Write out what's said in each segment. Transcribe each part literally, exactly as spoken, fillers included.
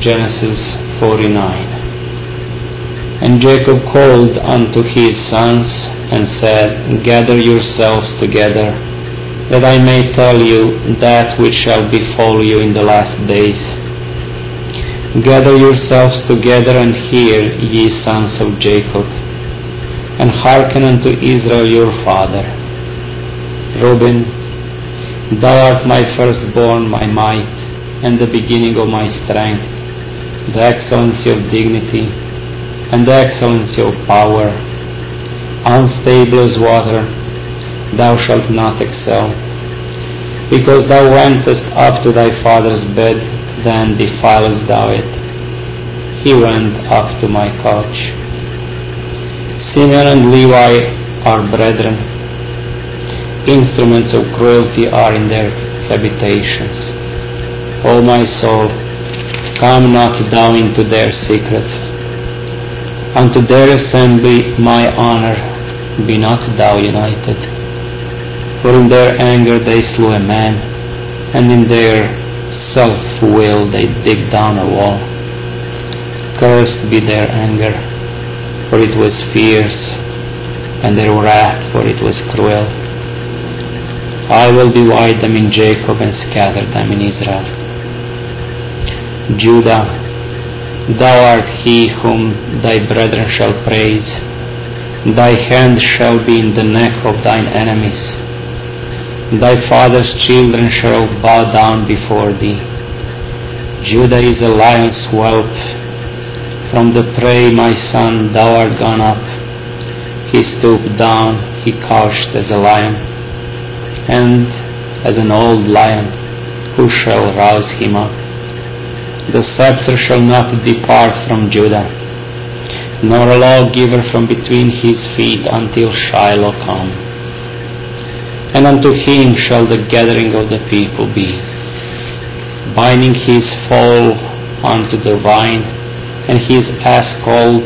Genesis forty-nine. And Jacob called unto his sons, and said, Gather yourselves together, that I may tell you that which shall befall you in the last days. Gather yourselves together, and hear, ye sons of Jacob, and hearken unto Israel your father. Reuben, thou art my firstborn, my might, and the beginning of my strength, the excellency of dignity, and the excellency of power. Unstable as water, thou shalt not excel. Because thou wentest up to thy father's bed, then defilest thou it. He went up to my couch. Simeon and Levi are brethren. Instruments of cruelty are in their habitations. O my soul, come not thou into their secret. Unto their assembly my honor, be not thou united. For in their anger they slew a man, and in their self-will they dig down a wall. Cursed be their anger, for it was fierce, and their wrath, for it was cruel. I will divide them in Jacob, and scatter them in Israel. Judah, thou art he whom thy brethren shall praise. Thy hand shall be in the neck of thine enemies. Thy father's children shall bow down before thee. Judah is a lion's whelp. From the prey, my son, thou art gone up. He stooped down, he couched as a lion, and as an old lion, who shall rouse him up? The scepter shall not depart from Judah, nor a lawgiver from between his feet until Shiloh come. And unto him shall the gathering of the people be, binding his foal unto the vine, and his ass colt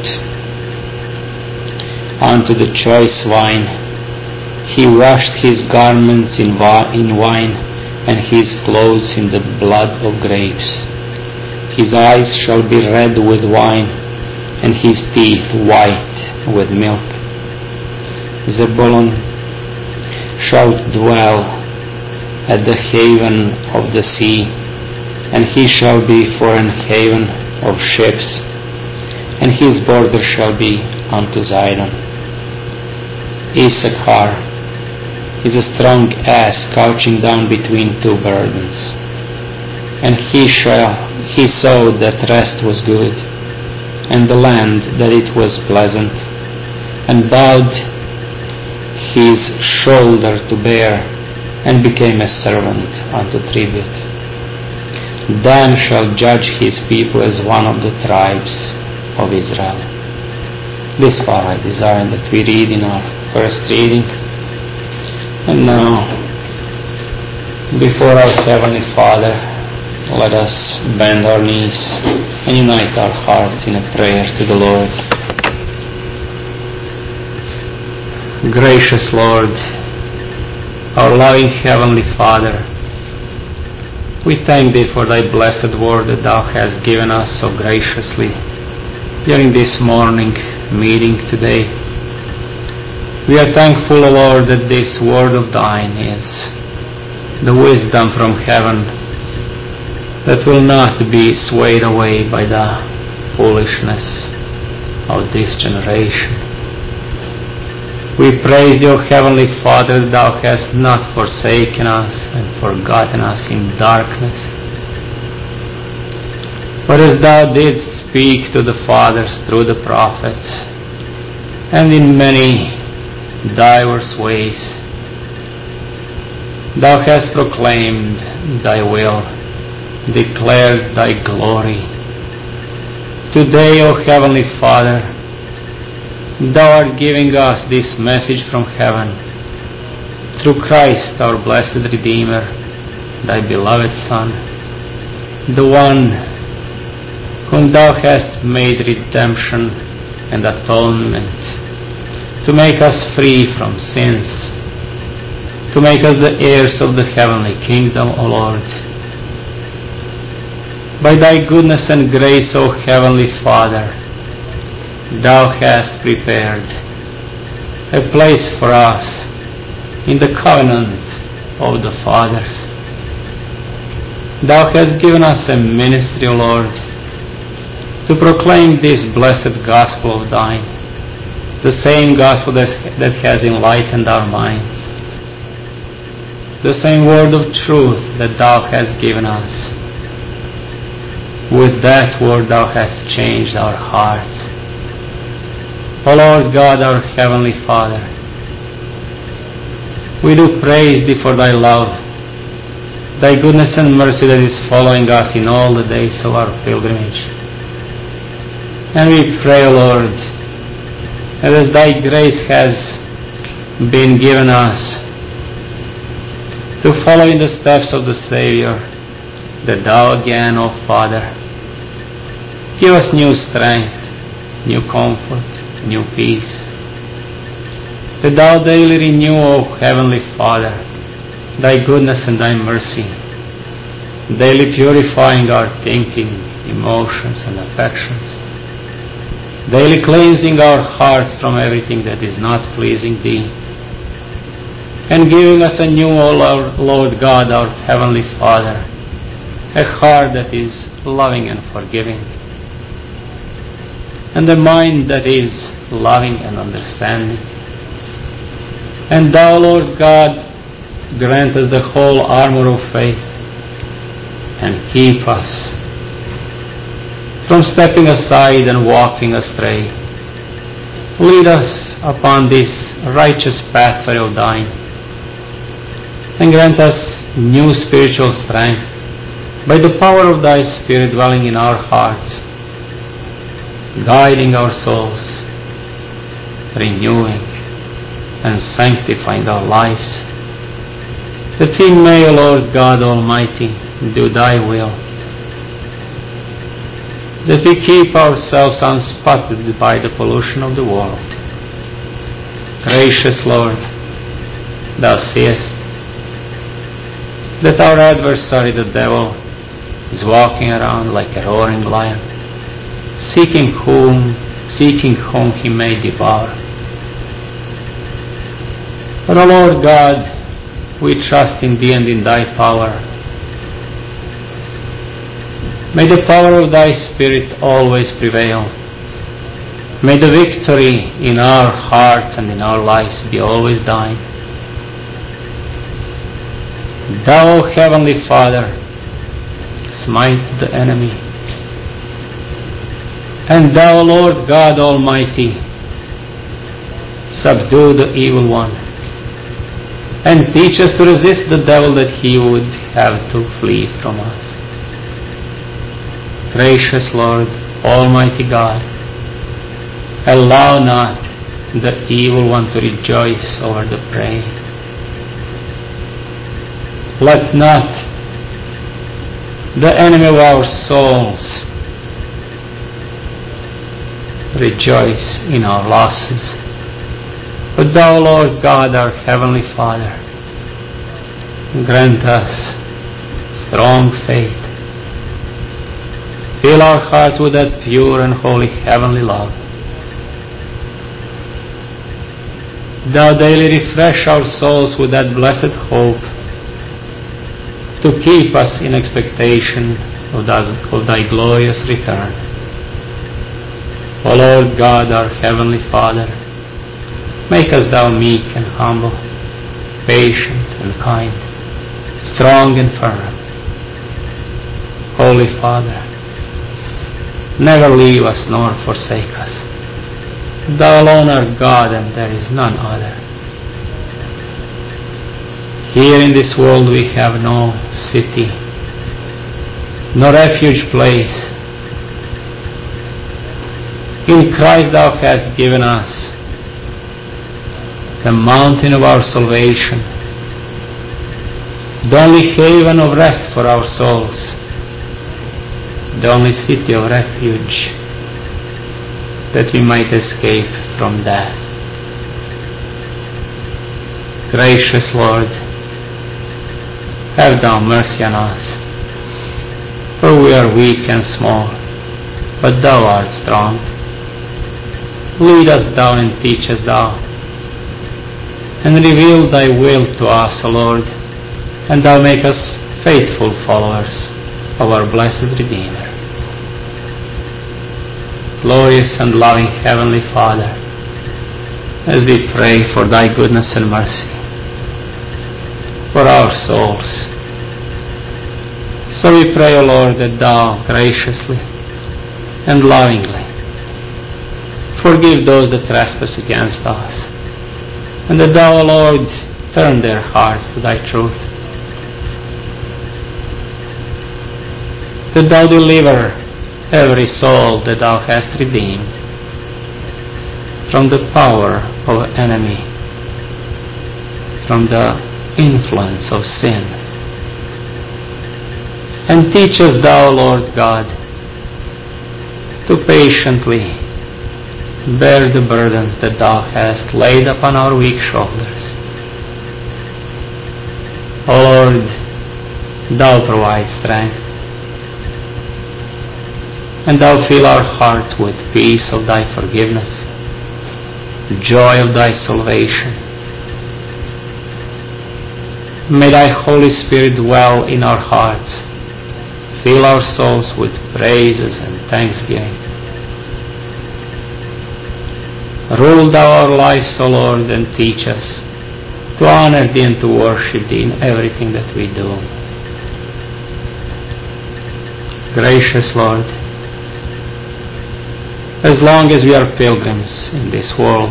unto the choice wine. He washed his garments in wine, and his clothes in the blood of grapes. His eyes shall be red with wine, and his teeth white with milk. Zebulun shall dwell at the haven of the sea, and he shall be for an haven of ships, and his border shall be unto Zidon. Issachar is a strong ass couching down between two burdens, and he shall he saw that rest was good, and the land that it was pleasant, and bowed his shoulder to bear, and became a servant unto tribute. Dan shall judge his people as one of the tribes of Israel. This far I desire that we read in our first reading. And now, before our Heavenly Father, let us bend our knees and unite our hearts in a prayer to the Lord. Gracious Lord, our loving Heavenly Father, we thank Thee for Thy blessed word that Thou hast given us so graciously during this morning meeting today. We are thankful, O Lord, that this word of Thine is the wisdom from heaven that will not be swayed away by the foolishness of this generation. We praise Thee, O Heavenly Father, that Thou hast not forsaken us and forgotten us in darkness, but as Thou didst speak to the fathers through the prophets, and in many diverse ways, Thou hast proclaimed Thy will, declared Thy glory. Today, O Heavenly Father, Thou art giving us this message from heaven through Christ, our blessed Redeemer, Thy beloved Son, the one whom Thou hast made redemption and atonement, to make us free from sins, to make us the heirs of the heavenly kingdom, O Lord. By thy goodness and grace, O Heavenly Father, thou hast prepared a place for us in the covenant of the fathers. Thou hast given us a ministry, O Lord, to proclaim this blessed gospel of thine, the same gospel that, that has enlightened our minds, the same word of truth that thou hast given us. With that word thou hast changed our hearts. O Lord God, our Heavenly Father, we do praise thee for thy love, thy goodness and mercy that is following us in all the days of our pilgrimage. And we pray, O Lord, that as thy grace has been given us to follow in the steps of the Savior, that thou again, O Father, give us new strength, new comfort, new peace. That thou daily renew, O Heavenly Father, thy goodness and thy mercy, daily purifying our thinking, emotions and affections, daily cleansing our hearts from everything that is not pleasing thee, and giving us a new, O Lord God, our Heavenly Father, a heart that is loving and forgiving, and a mind that is loving and understanding. And thou, Lord God, grant us the whole armor of faith, and keep us from stepping aside and walking astray. Lead us upon this righteous pathway of thine, and grant us new spiritual strength by the power of thy Spirit dwelling in our hearts, guiding our souls, renewing and sanctifying our lives, that we may, O Lord God Almighty, do thy will, that we keep ourselves unspotted by the pollution of the world. Gracious Lord, thou seest that our adversary, the devil, is walking around like a roaring lion, seeking whom, seeking whom he may devour. But, O Lord God, we trust in thee and in thy power. May the power of thy Spirit always prevail. May the victory in our hearts and in our lives be always thine. Thou, O Heavenly Father, smite the enemy. And thou, Lord God Almighty, subdue the evil one, and teach us to resist the devil, that he would have to flee from us. Gracious Lord, Almighty God, allow not the evil one to rejoice over the prey. Let not the enemy of our souls rejoice in our losses. But thou, Lord God, our Heavenly Father, grant us strong faith. Fill our hearts with that pure and holy heavenly love. Thou daily refresh our souls with that blessed hope, to keep us in expectation of thy glorious return. O Lord God, our Heavenly Father, make us thou meek and humble, patient and kind, strong and firm. Holy Father, never leave us nor forsake us. Thou alone art God, and there is none other. Here in this world we have no city, no refuge place. In Christ thou hast given us the mountain of our salvation, the only haven of rest for our souls, the only city of refuge, that we might escape from death. Gracious Lord, have thou mercy on us. For we are weak and small, but thou art strong. Lead us thou and teach us thou, and reveal thy will to us, O Lord, and thou make us faithful followers of our blessed Redeemer. Glorious and loving Heavenly Father, as we pray for thy goodness and mercy for our souls, so we pray, O Lord, that thou graciously and lovingly forgive those that trespass against us, and that thou, O Lord, turn their hearts to thy truth, that thou deliver every soul that thou hast redeemed from the power of the enemy, from the influence of sin. And teach us thou, Lord God, to patiently bear the burdens that thou hast laid upon our weak shoulders. O Lord, thou provide strength, and thou fill our hearts with peace of thy forgiveness, joy of thy salvation. May thy Holy Spirit dwell in our hearts, fill our souls with praises and thanksgiving. Rule thou our lives, O Lord, and teach us to honor thee and to worship thee in everything that we do. Gracious Lord, as long as we are pilgrims in this world,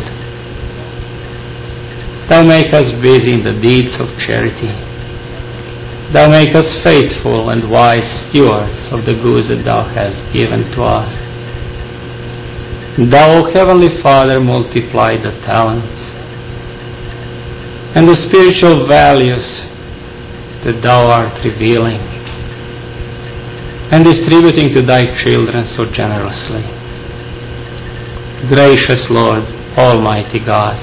thou make us busy in the deeds of charity. Thou make us faithful and wise stewards of the goods that thou hast given to us. Thou, O Heavenly Father, multiply the talents and the spiritual values that thou art revealing and distributing to thy children so generously. Gracious Lord, Almighty God,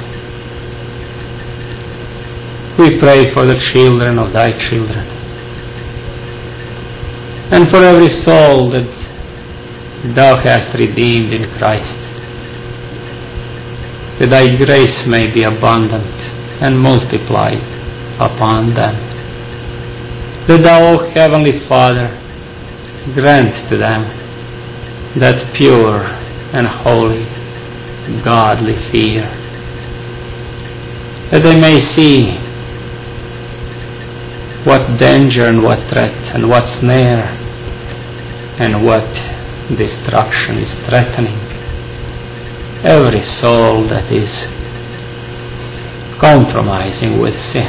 we pray for the children of thy children, and for every soul that thou hast redeemed in Christ, that thy grace may be abundant and multiplied upon them, that thou, O Heavenly Father, grant to them that pure and holy, godly fear, that they may see what danger and what threat and what snare and what destruction is threatening every soul that is compromising with sin,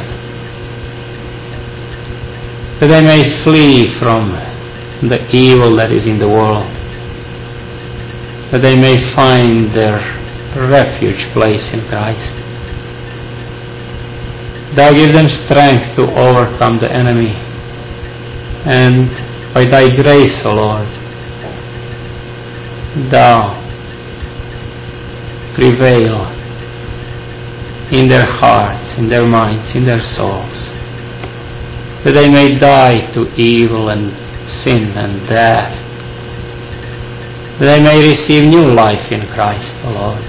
that they may flee from the evil that is in the world, that they may find their refuge place in Christ. Thou give them strength to overcome the enemy, and by thy grace, O Lord, thou prevail in their hearts, in their minds, in their souls, that they may die to evil and sin and death, that they may receive new life in Christ, O Lord.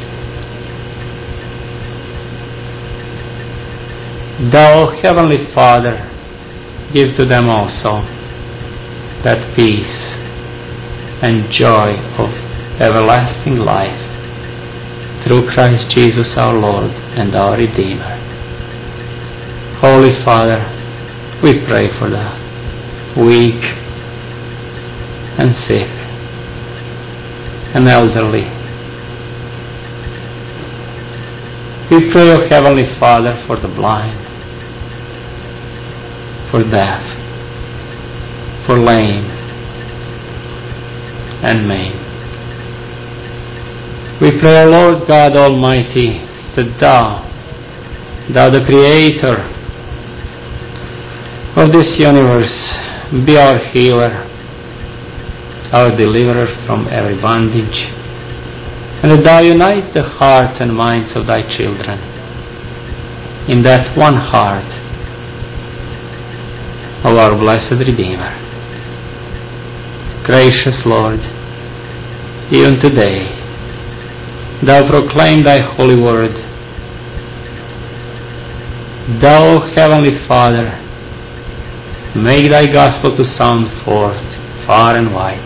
Thou, Heavenly Father, give to them also that peace and joy of everlasting life through Christ Jesus our Lord and our Redeemer. Holy Father, we pray for the weak and sick and elderly. We pray, O Heavenly Father, for the blind, for deaf, for lame and maimed. We pray, O Lord God Almighty, that Thou, Thou the Creator of this universe, be our healer, our deliverer from every bondage, and that Thou unite the hearts and minds of Thy children in that one heart of our blessed Redeemer. Gracious Lord, even today, Thou proclaim Thy holy word. Thou, Heavenly Father, make Thy gospel to sound forth far and wide.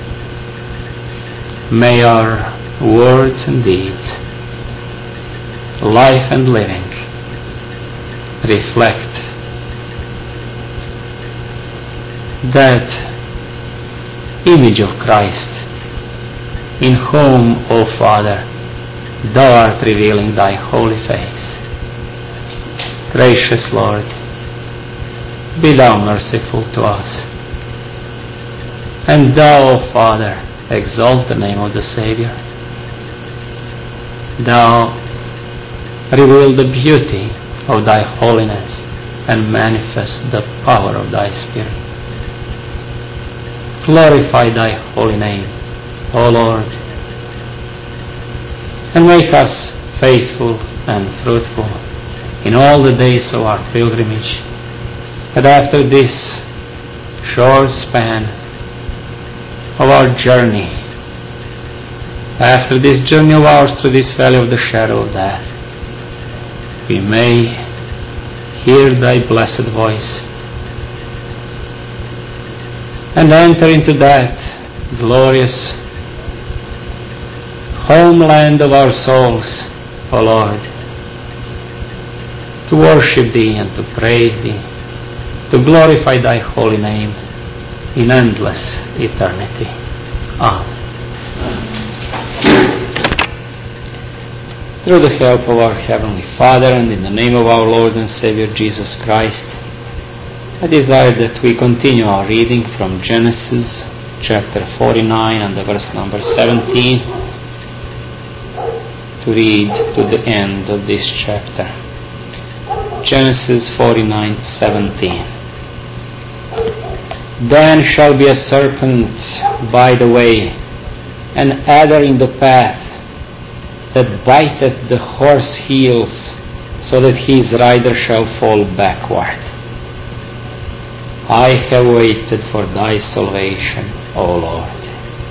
May our words and deeds, life and living, reflect that image of Christ, in whom, O Father, Thou art revealing Thy holy face. Gracious Lord, be Thou merciful to us. And Thou, O Father, exalt the name of the Savior. Thou reveal the beauty of Thy holiness and manifest the power of Thy Spirit. Glorify Thy holy name, O Lord, and make us faithful and fruitful in all the days of our pilgrimage, that after this short span of our journey, after this journey of ours through this valley of the shadow of death, we may hear Thy blessed voice and enter into that glorious homeland of our souls, O Lord, to worship Thee and to praise Thee, to glorify Thy holy name in endless eternity. Amen. Through the help of our Heavenly Father and in the name of our Lord and Savior Jesus Christ, I desire that we continue our reading from Genesis chapter forty-nine and the verse number seventeen to read to the end of this chapter. Genesis forty-nine seventeen. Then shall be a serpent by the way, an adder in the path, that biteth the horse heels, so that his rider shall fall backward. I have waited for Thy salvation, O Lord.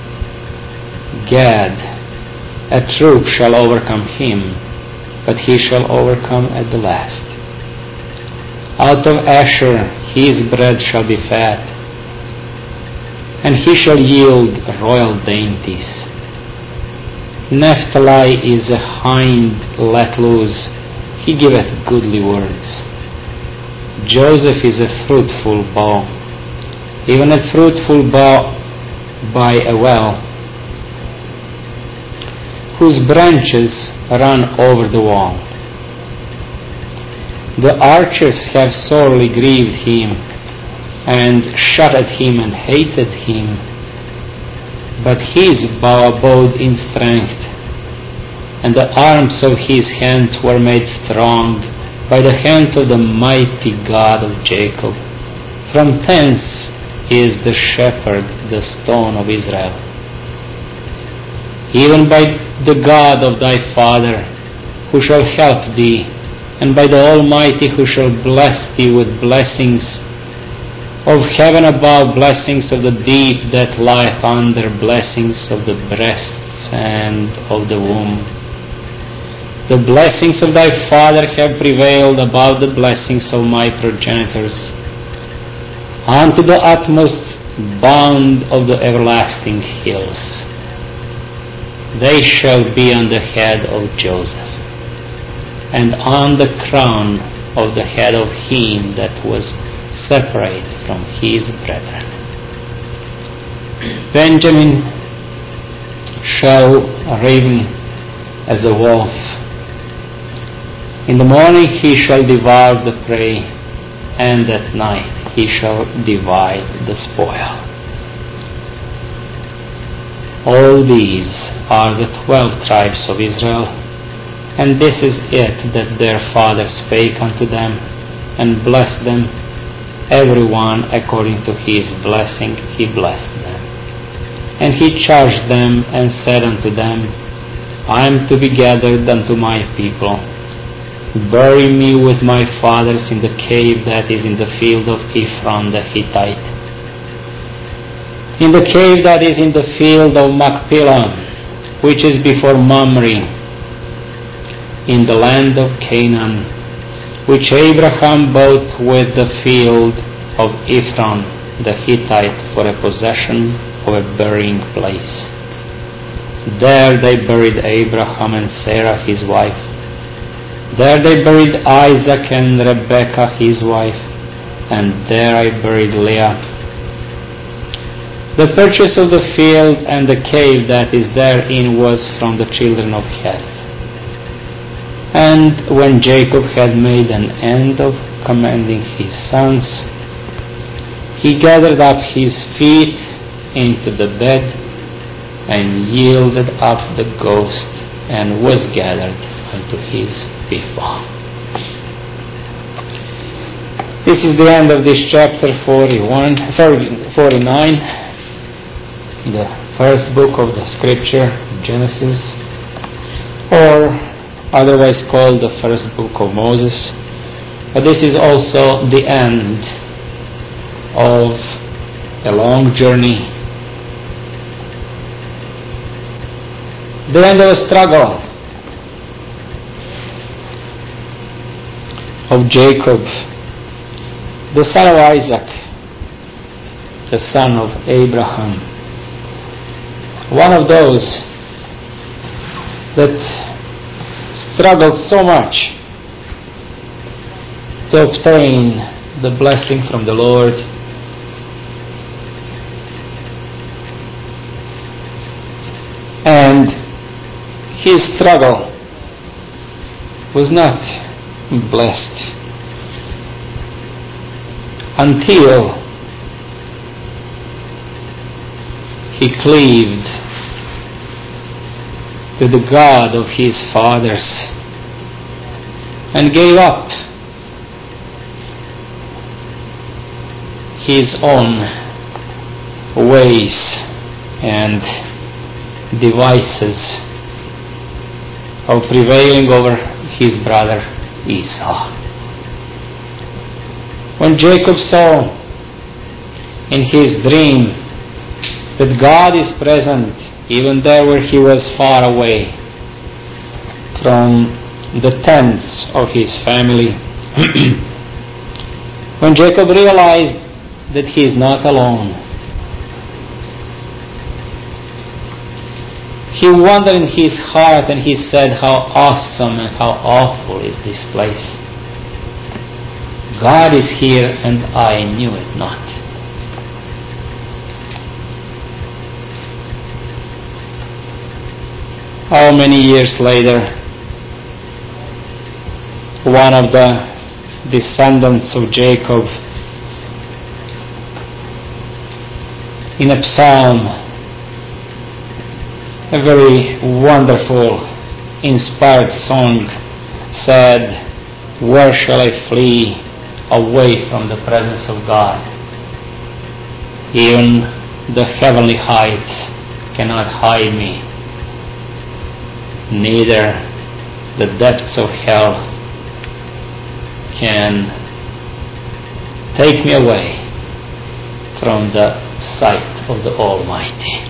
Gad, a troop shall overcome him, but he shall overcome at the last. Out of Asher his bread shall be fat, and he shall yield royal dainties. Naphtali is a hind let loose, he giveth goodly words. Joseph is a fruitful bough, even a fruitful bough by a well, whose branches run over the wall. The archers have sorely grieved him, and shot at him and hated him. But his bow abode in strength, and the arms of his hands were made strong by the hands of the mighty God of Jacob. From thence is the shepherd, the stone of Israel. Even by the God of thy father, who shall help thee, and by the Almighty, who shall bless thee with blessings of heaven above, blessings of the deep that lieth under, blessings of the breasts and of the womb. The blessings of thy father have prevailed above the blessings of my progenitors, unto the utmost bound of the everlasting hills. They shall be on the head of Joseph, and on the crown of the head of him that was separate from his brethren. Benjamin shall raven as a wolf. In the morning he shall devour the prey, and at night he shall divide the spoil. All these are the twelve tribes of Israel, and this is it that their father spake unto them, and blessed them, every one according to his blessing he blessed them. And he charged them, and said unto them, I am to be gathered unto my people. Bury me with my fathers in the cave that is in the field of Ephron the Hittite. in the cave that is in the field of Machpelah, which is before Mamre, in the land of Canaan, which Abraham bought with the field of Ephron the Hittite for a possession of a burying place. There they buried Abraham and Sarah his wife. There they buried Isaac and Rebekah his wife, and there I buried Leah. The purchase of the field and the cave that is therein was from the children of Heth. And when Jacob had made an end of commanding his sons, he gathered up his feet into the bed and yielded up the ghost and was gathered unto his ephah. This is the end of this chapter forty-one, forty-nine, the first book of the scripture, Genesis, or otherwise called the first book of Moses. But this is also the end of a long journey, the end of a struggle of Jacob, the son of Isaac, the son of Abraham, one of those that struggled so much to obtain the blessing from the Lord. And his struggle was not blessed until he cleaved to the God of his fathers and gave up his own ways and devices of prevailing over his brother Esau. When Jacob saw in his dream that God is present even there where he was far away from the tents of his family, when Jacob realized that he is not alone, he wondered in his heart and he said, how awesome and how awful is this place. God is here and I knew it not. How many years later, one of the descendants of Jacob, in a psalm, a very wonderful, inspired song, said, where shall I flee away from the presence of God? Even the heavenly heights cannot hide me, neither the depths of hell can take me away from the sight of the Almighty.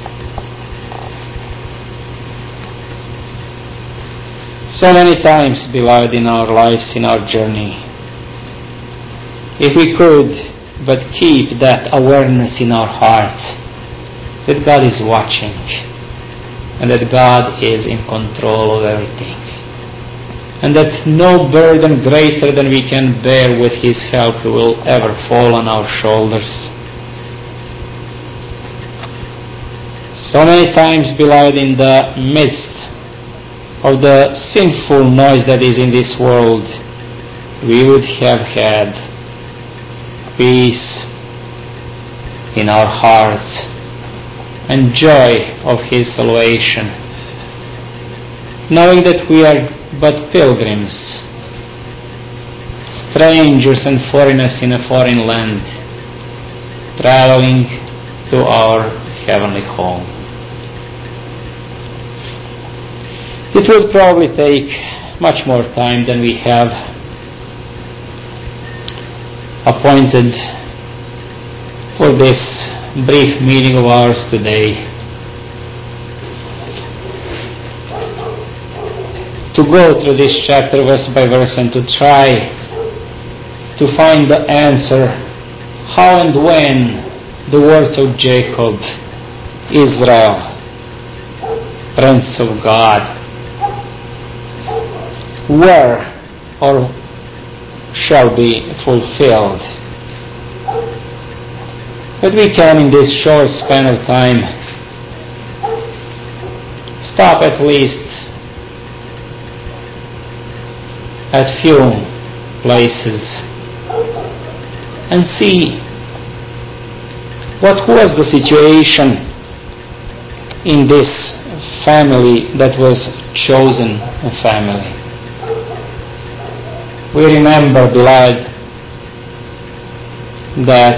So many times, beloved, in our lives, in our journey, if we could but keep that awareness in our hearts that God is watching and that God is in control of everything, and that no burden greater than we can bear with His help will ever fall on our shoulders. So many times, beloved, in the midst of the sinful noise that is in this world, we would have had peace in our hearts and joy of His salvation, knowing that we are but pilgrims, strangers and foreigners in a foreign land, traveling to our heavenly home. It would probably take much more time than we have appointed for this brief meeting of ours today to go through this chapter verse by verse and to try to find the answer how and when the words of Jacob, Israel, Prince of God, were or shall be fulfilled. But we can, in this short span of time, stop at least at few places and see what was the situation in this family that was chosen a family. We remember, beloved, that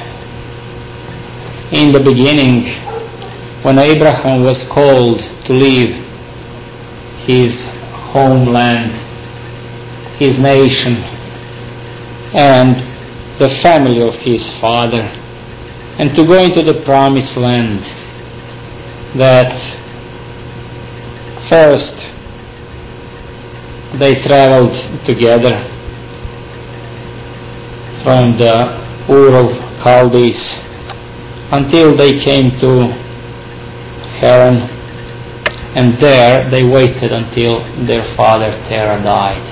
in the beginning, when Abraham was called to leave his homeland, his nation, and the family of his father, and to go into the promised land, that first they traveled together from the Ur of Chaldees until they came to Haran, and there they waited until their father Terah died.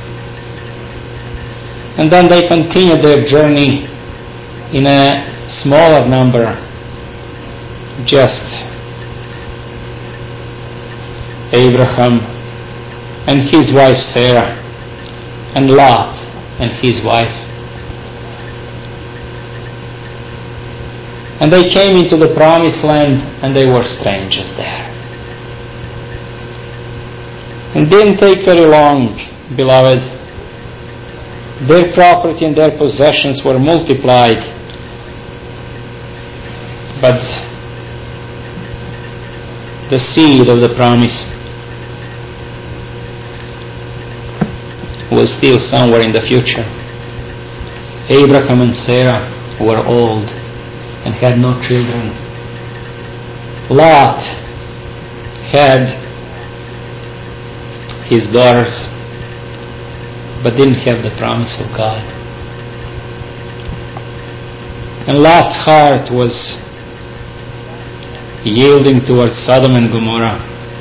And then they continued their journey in a smaller number, just Abraham and his wife Sarah, and Lot and his wife. And they came into the promised land, and they were strangers there. It didn't take very long, beloved. Their property and their possessions were multiplied, but the seed of the promise was still somewhere in the future. Abraham and Sarah were old and had no children. Lot had his daughters, but didn't have the promise of God. And Lot's heart was yielding towards Sodom and Gomorrah.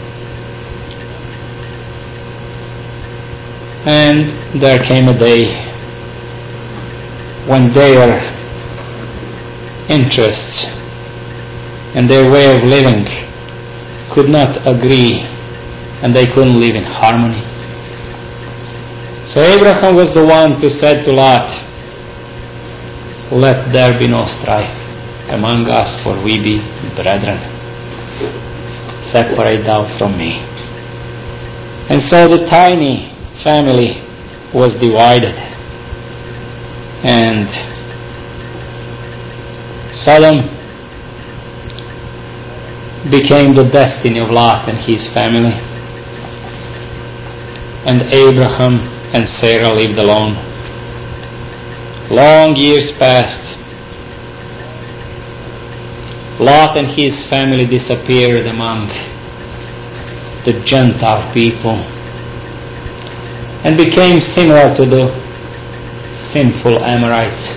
And there came a day when their interests and their way of living could not agree, and they couldn't live in harmony. So Abraham was the one who said to Lot, "Let there be no strife among us, for we be brethren. Separate thou from me." And so the tiny family was divided, and Sodom became the destiny of Lot and his family, and Abraham and Sarah lived alone. Long years passed. Lot and his family disappeared among the Gentile people and became similar to the sinful Amorites.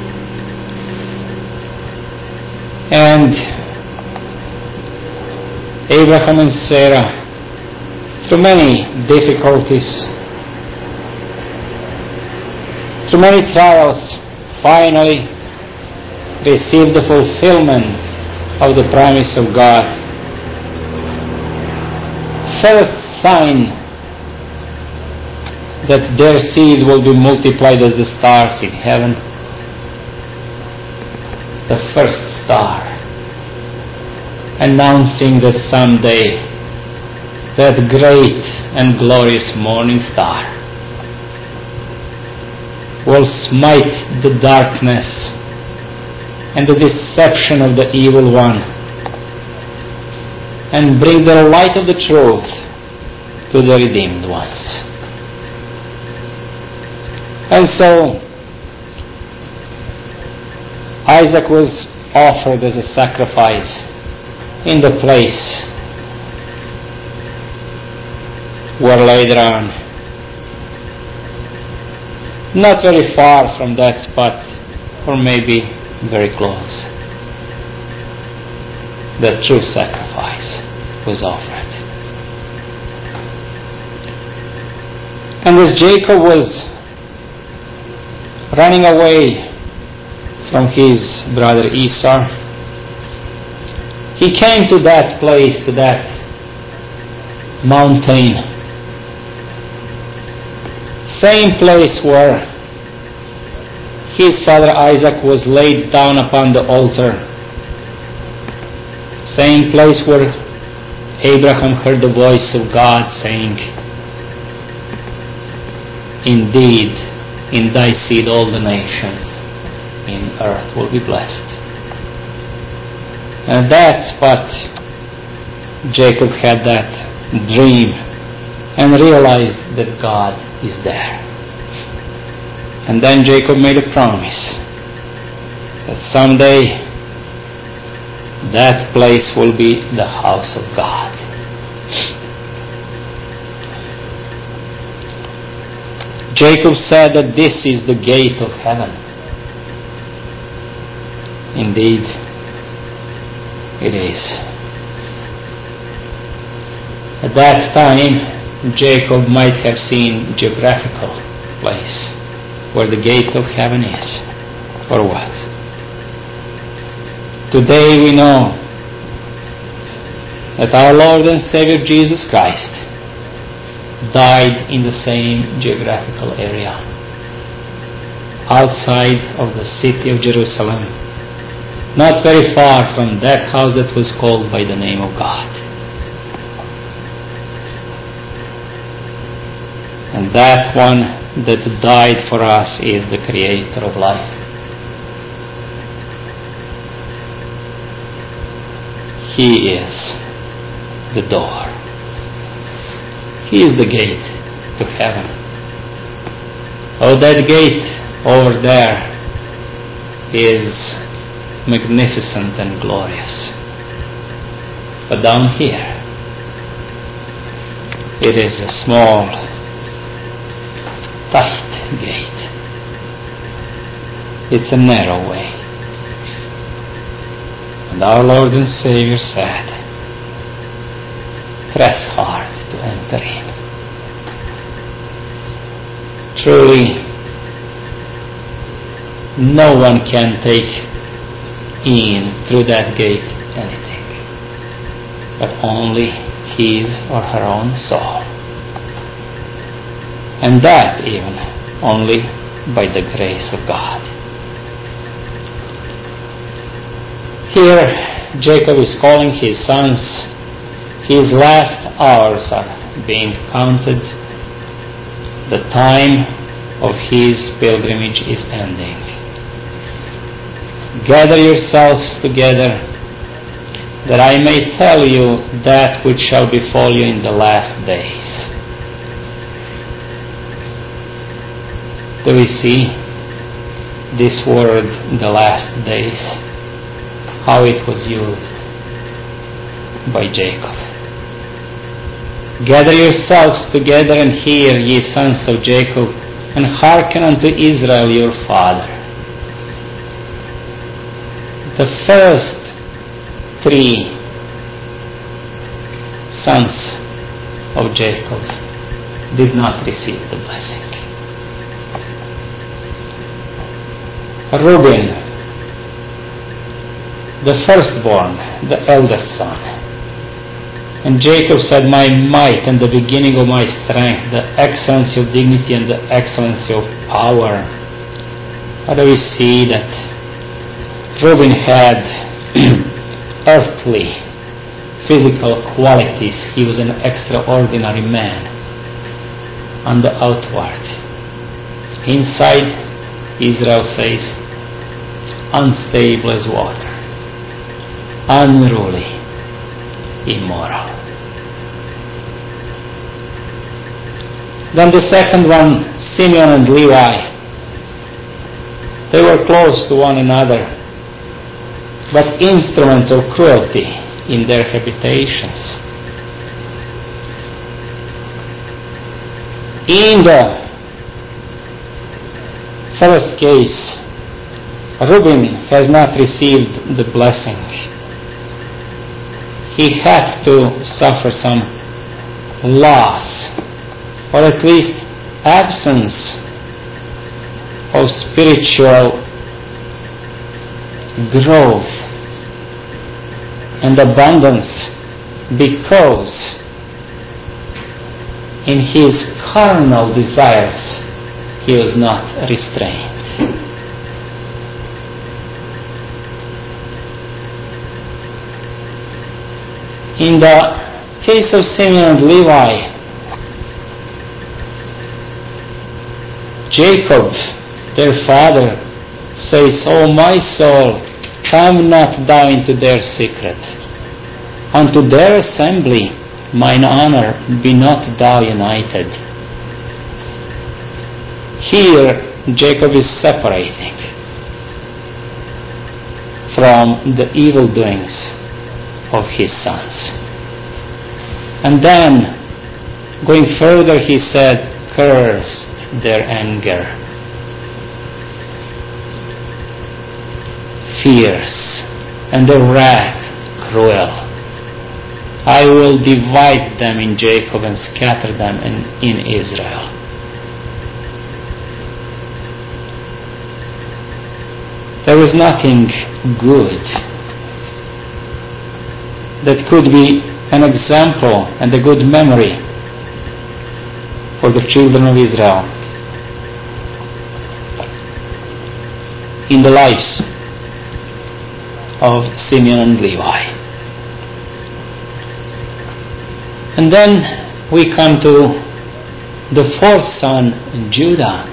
And Abraham and Sarah, through many difficulties, through many trials, finally received the fulfillment of the promise of God. First sign that their seed will be multiplied as the stars in heaven. The first star, announcing that someday that great and glorious morning star will smite the darkness and the deception of the evil one and bring the light of the truth to the redeemed ones. And so Isaac was offered as a sacrifice in the place where later on, not very far from that spot, or maybe very close, the true sacrifice was offered. And as Jacob was running away from his brother Esau, he came to that place, to that mountain, same place where his father Isaac was laid down upon the altar, same place where Abraham heard the voice of God saying, "Indeed, in thy seed all the nations in earth will be blessed." And at that spot, Jacob had that dream and realized that God is there. And then Jacob made a promise that someday that place will be the house of God. Jacob said that this is the gate of heaven. Indeed, it is. At that time, Jacob might have seen geographical place where the gate of heaven is, or what. Today we know that our Lord and Savior Jesus Christ died in the same geographical area, outside of the city of Jerusalem, not very far from that house that was called by the name of God. And that one that died for us is the Creator of life. He is the door. He is the gate to heaven. Oh, that gate over there is magnificent and glorious. But down here, it is a small, tight gate. It's a narrow way. And our Lord and Savior said, press hard to enter in. Truly, no one can take in through that gate anything, but only his or her own soul. And that even only by the grace of God. Here, Jacob is calling his sons. His last hours are being counted. The time of his pilgrimage is ending. Gather yourselves together, that I may tell you that which shall befall you in the last days. Do we see this word, the last days, how it was used by Jacob? Gather yourselves together and hear, ye sons of Jacob, and hearken unto Israel your father. The first three sons of Jacob did not receive the blessing. Reuben, the firstborn, the eldest son. And Jacob said, my might and the beginning of my strength, the excellency of dignity and the excellency of power. How do we see that Reuben had earthly, physical qualities? He was an extraordinary man on the outward. Inside, Israel says, unstable as water, unruly, immoral. Then the second one, Simeon and Levi. They were close to one another. but instruments of cruelty in their habitations. In the first case, Reuben has not received the blessing. He had to suffer some loss, or at least absence of spiritual growth and abundance, because in his carnal desires he was not restrained. In the case of Simeon and Levi, Jacob, their father, says, "O my soul, come not thou into their secret. Unto their assembly mine honor be not thou united." Here Jacob is separating from the evil doings of his sons. And then, going further, he said, "Cursed their anger, fierce, and their wrath cruel. I will divide them in Jacob and scatter them in, in Israel." There is nothing good that could be an example and a good memory for the children of Israel in the lives of Simeon and Levi. And then we come to the fourth son, Judah.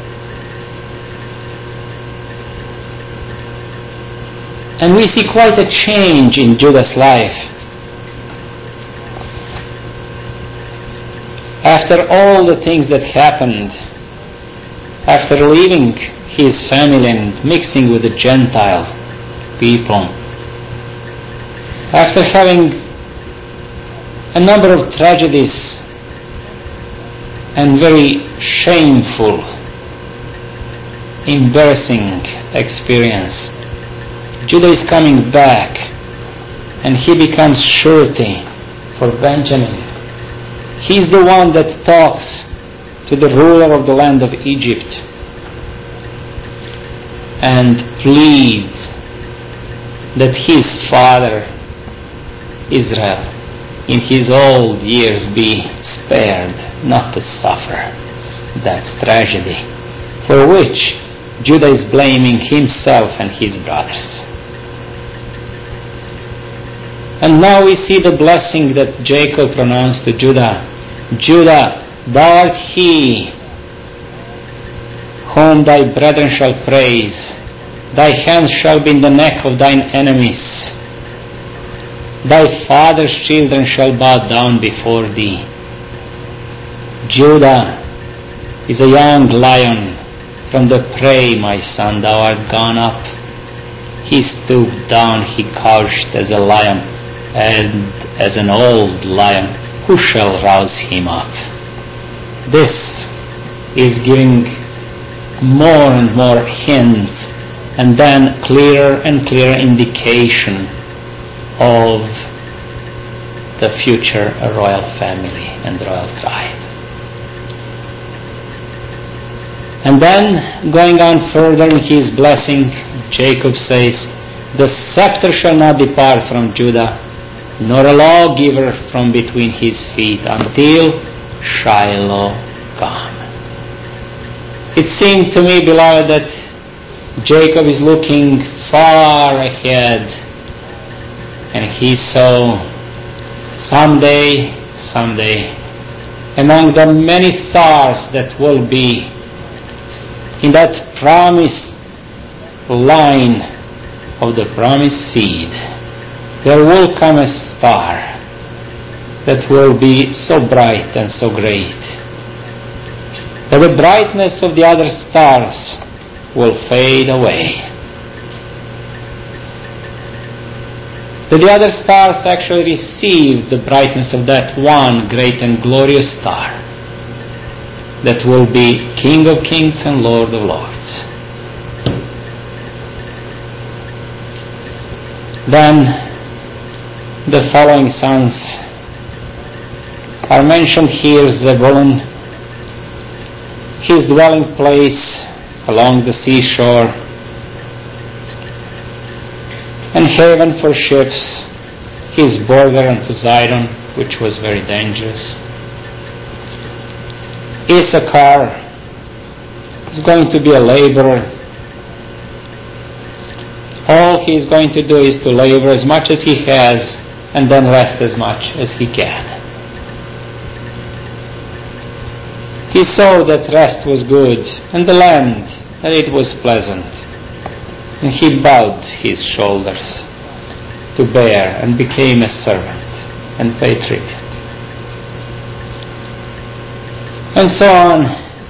And we see quite a change in Judah's life. After all the things that happened, after leaving his family and mixing with the Gentile people, after having a number of tragedies and very shameful, embarrassing experience, Judah is coming back, and he becomes surety for Benjamin. He's the one that talks to the ruler of the land of Egypt and pleads that his father Israel in his old years be spared, not to suffer that tragedy for which Judah is blaming himself and his brothers. And now we see the blessing that Jacob pronounced to Judah. "Judah, thou art he whom thy brethren shall praise. Thy hand shall be in the neck of thine enemies. Thy father's children shall bow down before thee." Judah is a young lion. From the prey, my son, thou art gone up. He stooped down, he couched as a lion, and as an old lion, who shall rouse him up? This is giving more and more hints, and then clearer and clearer indication of the future royal family and royal tribe. And then, going on further in his blessing, Jacob says, "The scepter shall not depart from Judah, nor a lawgiver from between his feet, until Shiloh come." It seemed to me, beloved, that Jacob is looking far ahead, and he saw someday, someday, among the many stars that will be in that promised line of the promised seed, there will come a star that will be so bright and so great that the brightness of the other stars will fade away. that the other stars actually receive the brightness of that one great and glorious star that will be King of Kings and Lord of Lords. Then the following sons are mentioned here: Zebulun, his dwelling place along the seashore, and haven for ships, his border unto Zidon, which was very dangerous. Issachar is going to be a laborer. All he is going to do is to labor as much as he has and then rest as much as he can. He saw that rest was good and the land, that it was pleasant. And he bowed his shoulders to bear and became a servant and paid tribute. And so on.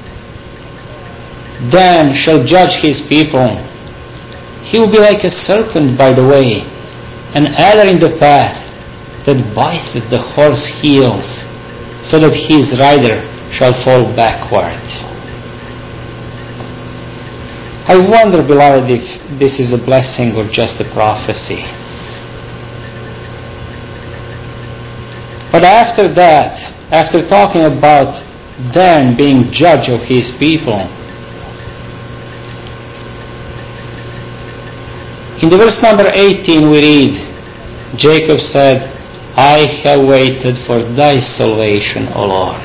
Dan shall judge his people. He will be like a serpent by the way, an adder in the path, that biteth the horse heels, so that his rider shall fall backward. I wonder, beloved, if this is a blessing or just a prophecy. But after that, after talking about Dan being judge of his people, in the verse number eighteen we read, Jacob said, I have waited for thy salvation, O Lord.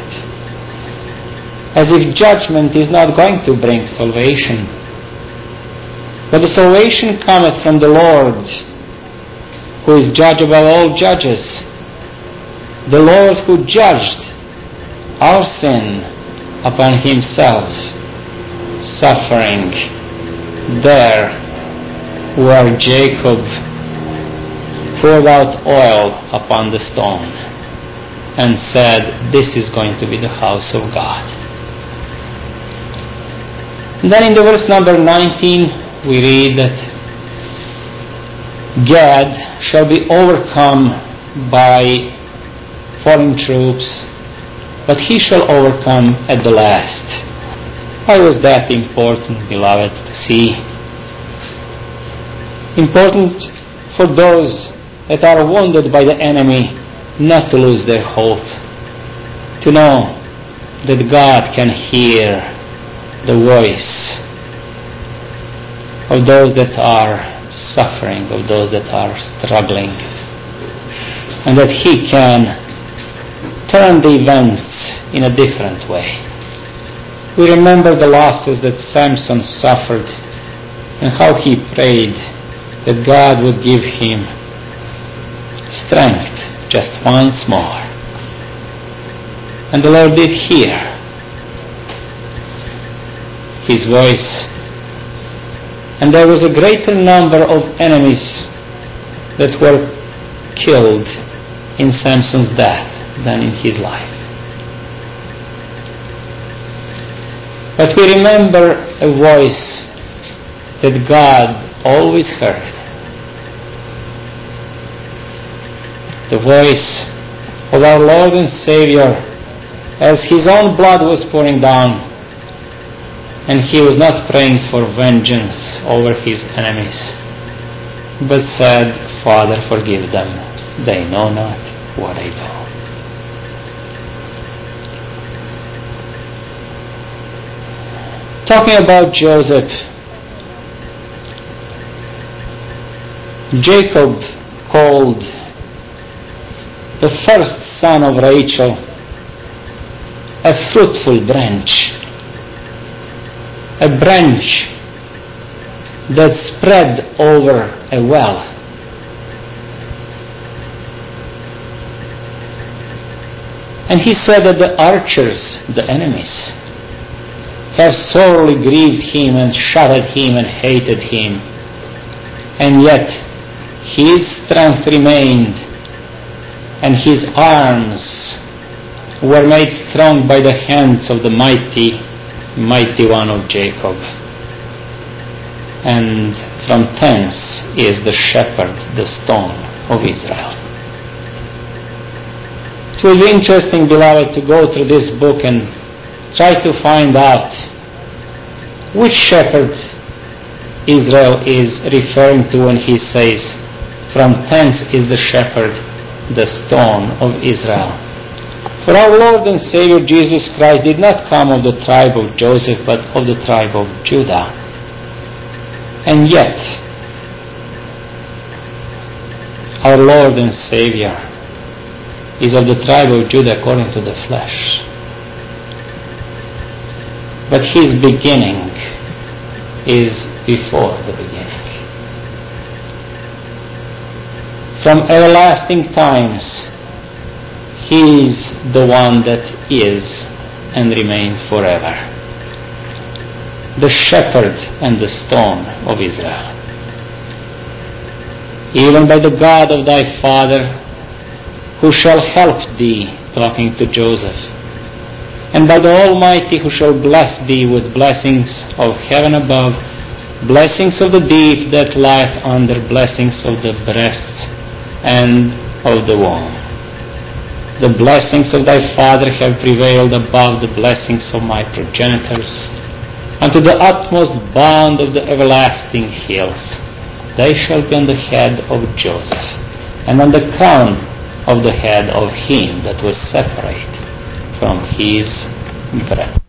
As if judgment is not going to bring salvation. But the salvation cometh from the Lord, who is judge above all judges. The Lord who judged our sin upon himself, suffering there where Jacob poured out oil upon the stone and said, this is going to be the house of God. And then in the verse number nineteen we read that Gad shall be overcome by foreign troops, but he shall overcome at the last. Why was that important, beloved, to see? Important for those that are wounded by the enemy not to lose their hope, to know that God can hear the voice of those that are suffering, of those that are struggling, and that he can turn the events in a different way. We remember the losses that Samson suffered and how he prayed that God would give him strength just once more. And the Lord did hear his voice. And there was a greater number of enemies that were killed in Samson's death than in his life. But we remember a voice that God always heard. The voice of our Lord and Savior as his own blood was pouring down, and he was not praying for vengeance over his enemies, but said, Father, forgive them. They know not what they do. Talking about Joseph, Jacob called the first son of Rachel a fruitful branch, a branch that spread over a well. And he said that the archers, the enemies, have sorely grieved him and shot at him and hated him. And yet his strength remained, and his arms were made strong by the hands of the mighty, mighty one of Jacob. And from thence is the shepherd, the stone, of Israel. It will be interesting, beloved, to go through this book and try to find out which shepherd Israel is referring to when he says, "From thence is the shepherd, the stone of Israel." For our Lord and Savior Jesus Christ did not come of the tribe of Joseph, but of the tribe of Judah. And yet, our Lord and Savior is of the tribe of Judah according to the flesh. But his beginning is before the beginning. From everlasting times, he is the one that is and remains forever. The shepherd and the stone of Israel. Even by the God of thy father, who shall help thee, talking to Joseph, and by the Almighty, who shall bless thee with blessings of heaven above, blessings of the deep that lieth under, blessings of the breasts and of the womb. The blessings of thy father have prevailed above the blessings of my progenitors, unto the utmost bound of the everlasting hills. They shall be on the head of Joseph, and on the crown of the head of him that was separate from his brethren.